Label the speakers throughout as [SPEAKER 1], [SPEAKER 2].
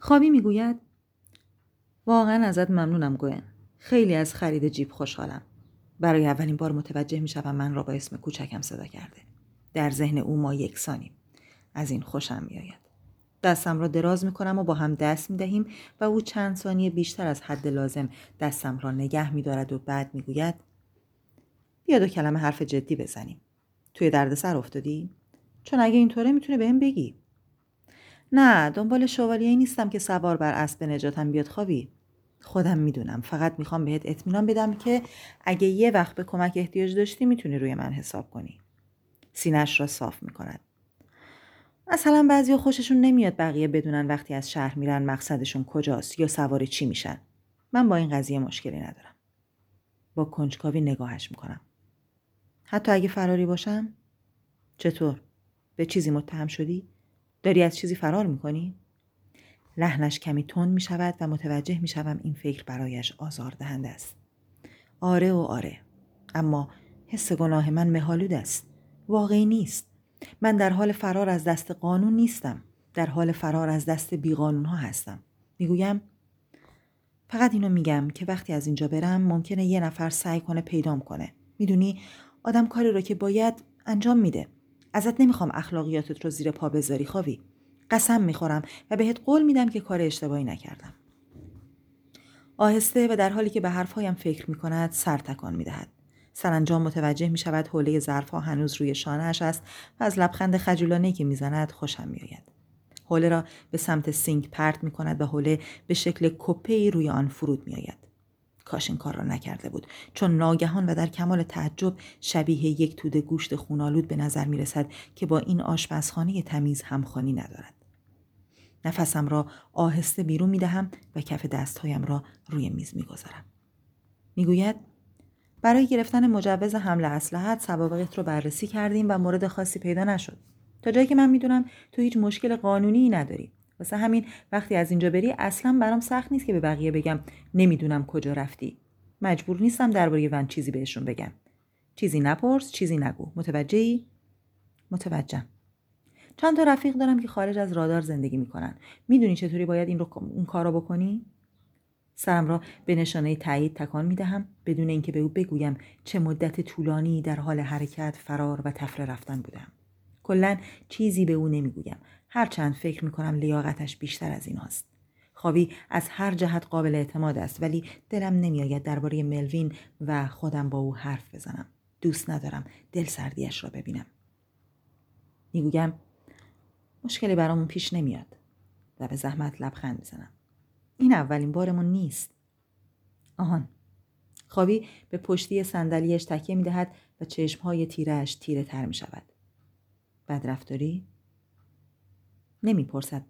[SPEAKER 1] خوابی میگوید واقعا ازت ممنونم گوئن. خیلی از خرید جیب خوشحالم. برای اولین بار متوجه میشوم من را با اسم کوچکم صدا کرده. در ذهن او ما یکسانیم. از این خوشم میآید. دستم را دراز میکنم و با هم دست میدهیم و او چند ثانیه بیشتر از حد لازم دستم را نگه میدارد و بعد میگوید بیا 2 کلمه حرف جدی بزنیم. توی دردسر افتادی؟ چون اگه اینطوره میتونه بهم بگی. نه، دنبال شوالیه‌ای نیستم که سوار بر اسب به نجاتم بیاد خوابی. خودم میدونم، فقط میخوام بهت اطمینان بدم که اگه یه وقت به کمک احتیاج داشتی میتونی روی من حساب کنی. سینه‌اش را صاف میکند. مثلا بعضیا خوششون نمیاد بقیه بدونن وقتی از شهر میرن مقصدشون کجاست یا سوار چی میشن. من با این قضیه مشکلی ندارم. با کنجکاوی نگاهش میکنم. حتی اگه فراری باشم؟ چطور؟ به چیزی متهم شدی؟ داری از چیزی فرار میکنی؟ لحنش کمی تند می شود و متوجه می شوم این فکر برایش آزاردهنده است. آره و آره. اما حس گناه من مه‌آلود است. واقعی نیست. من در حال فرار از دست قانون نیستم. در حال فرار از دست بیقانون ها هستم. میگویم فقط اینو میگم که وقتی از اینجا برم ممکنه یه نفر سعی کنه پیدام کنه. میدونی آدم کاری رو که باید انجام میده. ازت نمیخوام اخلاقیاتت رو زیر پا بذاری خوابی. قسم میخورم و بهت قول میدم که کار اشتباهی نکردم. آهسته و در حالی که به حرفهایم فکر میکند سر تکان میدهد. سرانجام متوجه میشود حوله ظرفها هنوز روی شانه‌اش است و از لبخند خجولانه‌ای که میزند خوشم میآید. حوله را به سمت سینک پرت میکند و حوله به شکل کپه‌ای روی آن فرود میآید. کاش این کار را نکرده بود، چون ناگهان و در کمال تعجب شبیه یک توده گوشت خونالود به نظر میرسد که با این آشپزخانه تمیز همخوانی ندارد. نفسم را آهسته بیرون می دهم و کف دستهایم را روی میز می گذارم. می گوید برای گرفتن مجوز حمل اسلحه سوابقت رو بررسی کردیم و مورد خاصی پیدا نشد. تا جایی که من می دونم تو هیچ مشکل قانونی نداری. واسه همین وقتی از اینجا بری اصلا برام سخت نیست که به بقیه بگم نمیدونم کجا رفتی. مجبور نیستم درباره ون چیزی بهشون بگم. چیزی نپرس، چیزی نگو. متوجهی؟ متوجهم. چند تا رفیق دارم که خارج از رادار زندگی میکنن. میدونی چطوری باید اون کارو بکنی؟ سرم را به نشانه تایید تکان میدهم بدون اینکه به او بگویم چه مدت طولانی در حال حرکت، فرار و تفره رفتن بودم. کلاً چیزی به او نمیگویم. هرچند فکر میکنم لیاقتش بیشتر از این هست. خوابی از هر جهت قابل اعتماد است ولی دلم نمیآید درباره ملوین و خودم با او حرف بزنم. دوست ندارم دل سردیش را ببینم. میگویم مشکلی برامون پیش نمیاد و به زحمت لبخند میزنم. این اولین بارمون نیست. آهان. خوابی به پشتی صندلیاش تکیه میدهد و چشمهای تیره‌اش تیره تر میشود. بدرفتاری؟ نمیپرسد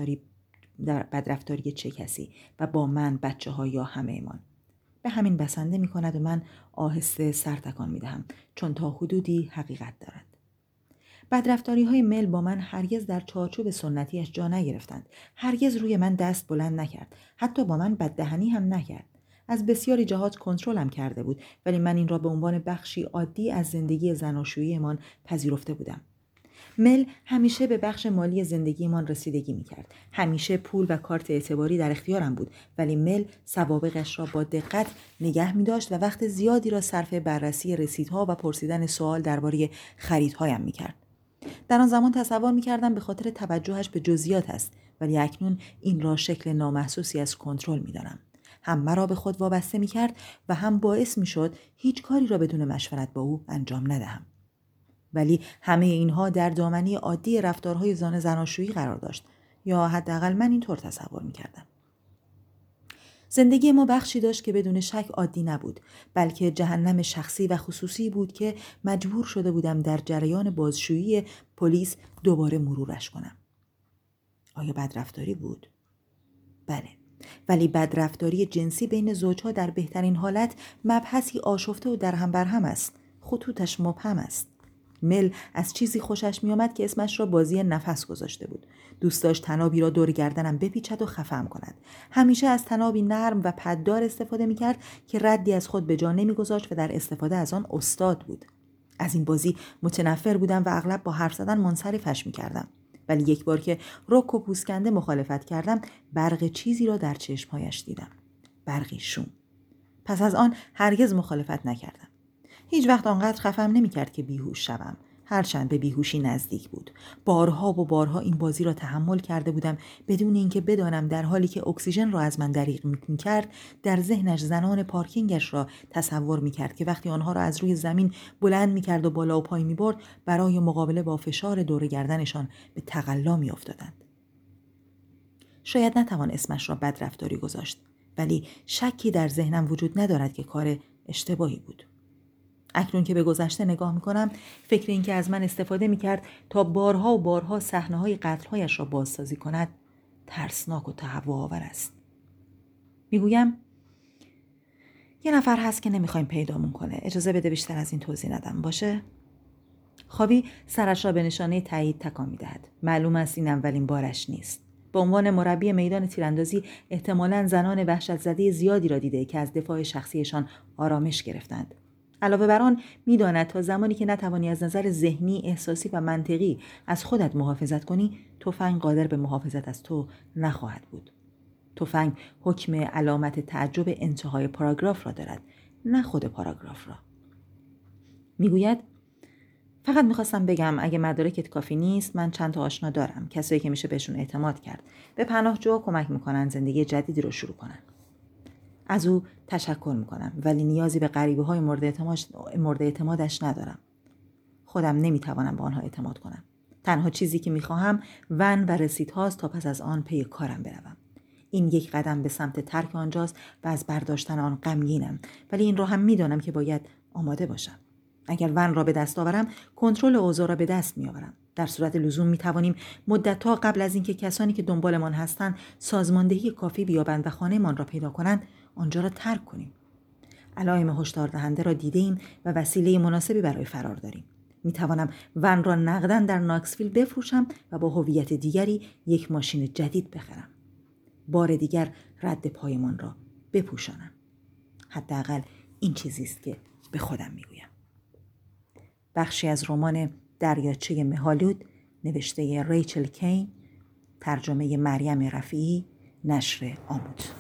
[SPEAKER 1] بدرفتاری چه کسی و با من، بچه ها یا همه ایمان. به همین بسنده میکند و من آهسته سر تکان میدهم چون تا حدودی حقیقت دارد. بدرفتاری‌های مل با من هرگز در چارچوب سنتیش جا نگرفتند. هرگز روی من دست بلند نکرد. حتی با من بددهنی هم نکرد. از بسیاری جهات کنترلم کرده بود ولی من این را به عنوان بخشی عادی از زندگی زناشویی‌مان پذیرفته بودم. مل همیشه به بخش مالی زندگیمان رسیدگی می‌کرد. همیشه پول و کارت اعتباری در اختیارم بود ولی مل سوابقش را با دقت نگه می‌داشت و وقت زیادی را صرف بررسی رسیدها و پرسیدن سوال درباره خریدهایم می‌کرد. در آن زمان تصور می‌کردم به خاطر توجهش به جزئیات است ولی اکنون این را شکل نامحسوسی از کنترل می‌دانم. هم مرا به خود وابسته می‌کرد و هم باعث می‌شد هیچ کاری را بدون مشورت با او انجام ندهم. ولی همه اینها در دامنه عادی رفتارهای زناشویی قرار داشت یا حداقل من اینطور تصور می‌کردم. زندگی ما بخشی داشت که بدون شک عادی نبود بلکه جهنم شخصی و خصوصی بود که مجبور شده بودم در جریان بازشویی پلیس دوباره مرورش کنم. آیا بدرفتاری بود؟ بله، ولی بدرفتاری جنسی بین زوجها در بهترین حالت مبحثی آشفته و درهم برهم است. خطوطش مبهم است. مل از چیزی خوشش می‌آمد که اسمش را بازی نفس گذاشته بود. دوست داشت طنابی را دور گردنم بپیچد و خفه‌ام کند. همیشه از طنابی نرم و پددار استفاده می‌کرد که ردی از خود به جا نمی‌گذاشت و در استفاده از آن استاد بود. از این بازی متنفر بودم و اغلب با حرف زدن منصرفش می‌کردم. ولی یک بار که رک و پوسکنده مخالفت کردم برق چیزی را در چشمهایش دیدم. برقی شوم. پس از آن هرگز مخالفت نکردم. هیچ وقت آنقدر خفم نمی‌کرد که بیهوش شوم. هرچند به بیهوشی نزدیک بود. بارها و بارها این بازی را تحمل کرده بودم بدون اینکه بدانم در حالی که اکسیژن را از من دریغ می‌کرد در ذهنش زنان پارکینگش را تصور می‌کرد که وقتی آنها را از روی زمین بلند می‌کرد و بالا و پای می‌برد برای مقابله با فشار دور گردنشان به تقلا می‌افتادند. شاید نتوان اسمش را بدرفتاری گذاشت، ولی شکی در ذهنم وجود ندارد که کار اشتباهی بود. اکنون که به گذشته نگاه میکنم فکر این که از من استفاده میکرد تا بارها و بارها صحنه‌های قتل‌هایش را بازسازی کند ترسناک و تهوع‌آور است. میگویم یه نفر هست که نمیخوایم پیدامون کنه. اجازه بده بیشتر از این توضیح ندم باشه؟ خوابی سرش را به نشانه تایید تکان میدهد. معلوم است این اولین بارش نیست. به عنوان مربی میدان تیراندازی احتمالاً زنان وحشت زده زیادی را دیده که از دفاع شخصیشان آرامش گرفتند. علاوه بر آن می‌داند تا زمانی که نتوانی از نظر ذهنی، احساسی و منطقی از خودت محافظت کنی، تفنگ قادر به محافظت از تو نخواهد بود. تفنگ حکم علامت تعجب انتهای پاراگراف را دارد، نه خود پاراگراف را. میگوید فقط میخواستم بگم اگه مدارکت کافی نیست من چند تا آشنا دارم، کسایی که میشه بهشون اعتماد کرد. به پناهجوها کمک میکنن زندگی جدیدی رو شروع کنن. از او تشکر میکنم ولی نیازی به غریبه‌های مورد اعتمادش ندارم. خودم نمیتوانم به آنها اعتماد کنم. تنها چیزی که میخواهم ون و رسیدهاست تا پس از آن پی کارم بروم. این یک قدم به سمت ترک آنجاست و از برداشتن آن غمگینم، ولی این را هم میدانم که باید آماده باشم. اگر ون را به دست آورم کنترل اوضاع را به دست میآورم. در صورت لزوم میتوانیم مدت‌ها قبل از اینکه کسانی که دنبالمان هستند سازماندهی کافی بیابند و خانه‌مان را پیدا کنند آنجا را ترک کنیم. علائم هشدار دهنده را دیدیم و وسیله مناسبی برای فرار داریم. میتوانم ون را نقداً در ناکسویل بفروشم و با هویت دیگری یک ماشین جدید بخرم. بار دیگر رد پایمان را بپوشانم. حداقل این چیزی است که به خودم میگویم. بخشی از رمان دریاچه مه‌آلود نوشته ریچل کین، ترجمه مریم رفیعی، نشر آمود.